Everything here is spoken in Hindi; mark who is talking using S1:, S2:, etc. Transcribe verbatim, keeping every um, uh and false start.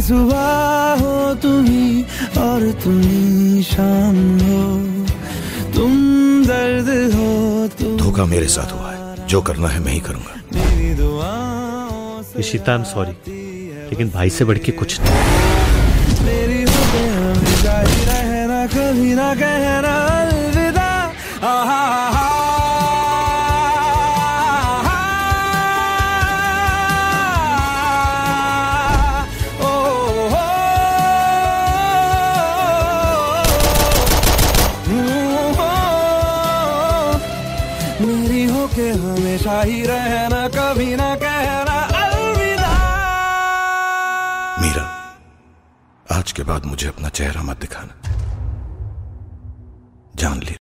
S1: सुबह हो तुम ही और तुम ही शाम हो, तुम दर्द हो तुम।
S2: धोखा मेरे साथ हुआ है, जो करना है मैं ही करूंगा।
S1: मेरी दुआओं से
S3: इशिता, आई एम सॉरी, लेकिन भाई से बढ़ के कुछ नहीं।
S1: मेरी होके हमेशा ही रहना, कभी ना कहना अलविदा। आहा आहा मेरी होके हमेशा ही रहना, कभी ना कहना अलविदा।
S2: मीरा, आज के बाद मुझे अपना चेहरा मत दिखाना, जान ली।